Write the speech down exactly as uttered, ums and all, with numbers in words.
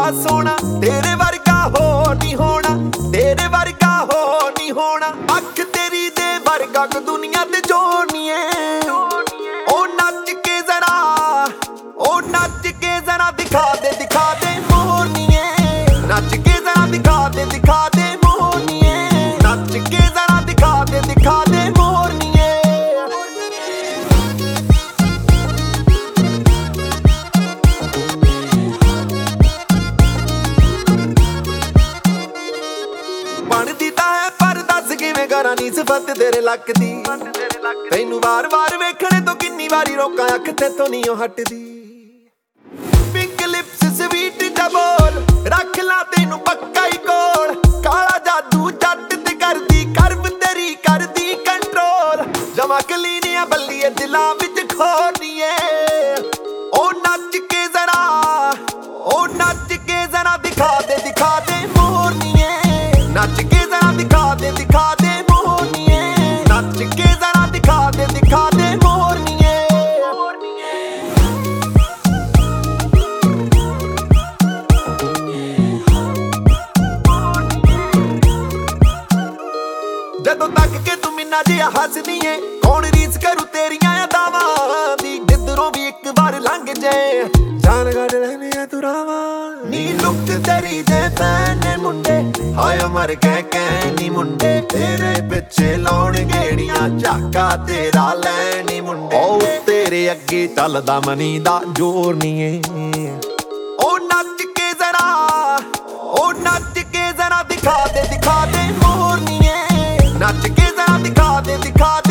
ਸੋਹਣਾ, ਤੇਰੇ ਵਰਗਾ ਹੋ ਨੀ ਹੋਣਾ, ਤੇਰੇ ਵਰਗਾ ਹੋ ਨੀ ਹੋਣਾ। ਅੱਖ ਤੇਰੀ ਦੇ ਵਰਗਾ ਕੋ ਦੁਨੀਆ ਤੇ ਜੋੜਨੀਏ। ਉਹ ਨੱਚ ਕੇ ਜ਼ਰਾ, ਉਹ ਨੱਚ ਕੇ ਜ਼ਰਾ ਦਿਖਾ ਦੇ, ਦਿਖਾ ਦੇ ਮੋਰਨੀਏ। ਨੱਚ ਕੇ ਜ਼ਰਾ ਦਿਖਾ ਦੇ, ਦਿਖਾ ਦੇ ਮੋਰਨੀਏ। ਨੱਚ ਕੇ ਜ਼ਰਾ ਦਿਖਾ ਦੇ, ਦਿਖਾ ਦੇ ਮੋਰਨੀਏ। ਬਣਦੀ ਤਾਂ ਹੈ ਪਰ ਦੱਸ ਕਿਵੇਂ ਕਰਾਂ ਨੀ ਸਿਫਤ ਤੇਰੇ ਲੱਕ ਦੀ। ਤੈਨੂੰ ਵਾਰ ਵਾਰ ਵੇਖਣੇ ਤੋਂ ਕਿੰਨੀ ਵਾਰੀ ਰੋਕਾਂ, ਅੱਖ ਤੇਥੋਂ ਨੀ ਉਹ ਹਟਦੀ। ਪਿੰਕ ਲਿਪਸ ਸਵੀਟ ਜਾ ਬੋਲ, ਰੱਖ ਲਾ ਤੈਨੂੰ ਪੱਕਾ ਹੀ ਕੋਲ। ਕਾਲਾ ਜਾਦੂ ਜੱਟ ਤੇ ਕਰਦੀ, ਕਰਵ ਤੇਰੀ ਕਰਦੀ ਕੰਟਰੋਲ। ਜਮਾ ਕਲੀਨੀਆ ਬੱਲੀਏ ਦਿਲਾਂ ਵਿੱਚ ਖੋਰੀਏ। ਉਹ ਨੱਚ ਕੇ ਜ਼ਰਾ, ਉਹ ਨੱਚ ਕੇ ਜ਼ਰਾ ਦਿਖਾ ਦੇ, ਦਿਖਾ ਦੇ ਮੋਰਨੀਏ। ਨੱਚ ਕੇ ਜ਼ਰਾ ਦਿਖਾ ਦੇ, ਦਿਖਾ ਦੇ ਮੋਰਨੀਏ। ਨੱਚ ਕੇ ਜ਼ਰਾ ਦਿਖਾ ਦੇ, ਦਿਖਾ ਦੇ ਮੋਰਨੀਏ। ਜਦੋਂ ਤੱਕ ਕੇ ਤੂੰ ਮਿੰਨਾ ਜਿਹਾ ਹੱਸਦੀ ਏ, ਕੌਣ ਰੀਸ ਕਰੂ ਤੇਰੀਆਂ ਅਦਾਵਾਂ ਦੀ। ਜਿੱਧਰੋਂ ਵੀ ਇੱਕ ਵਾਰ ਲੰਘ ਜੇ ਜਾਨ ਕੱਢ ਲੈਨੇ ਆ ਤੂੰ ਰਾਵਾਂ ਨੀ। ਲੁੱਕ ਤੇਰੀ ਦੇ ਫੈਨ ਨੇ ਮੁੰਡੇ, ਹਾਏ ਮਰ ਕੇ ਕਹਿ ਮੁੰਡੇ। ਤੇਰੇ ਪਿੱਛੇ ਲਾਉਣ ਗੇੜੀਆਂ, ਝਾਕਾ ਤੇਰਾ ਲੈਣੀ ਮੁੰਡੇ। ਉਹ ਤੇਰੇ ਅੱਗੇ ਚੱਲਦਾ ਮਨੀ ਦਾ ਜ਼ੋਰ ਨੀ ਏ। ਉਹ ਨੱਚ ਕੇ ਜ਼ਰਾ, ਉਹ ਨੱਚ ਕੇ ਜ਼ਰਾ ਦਿਖਾ ਦੇ, ਦਿਖਾ ਦੇ ਮੋਰਨੀਏ। ਨੱਚ ਕੇ ਜ਼ਰਾ ਦਿਖਾ ਦੇ, ਦਿਖਾ ਦੇ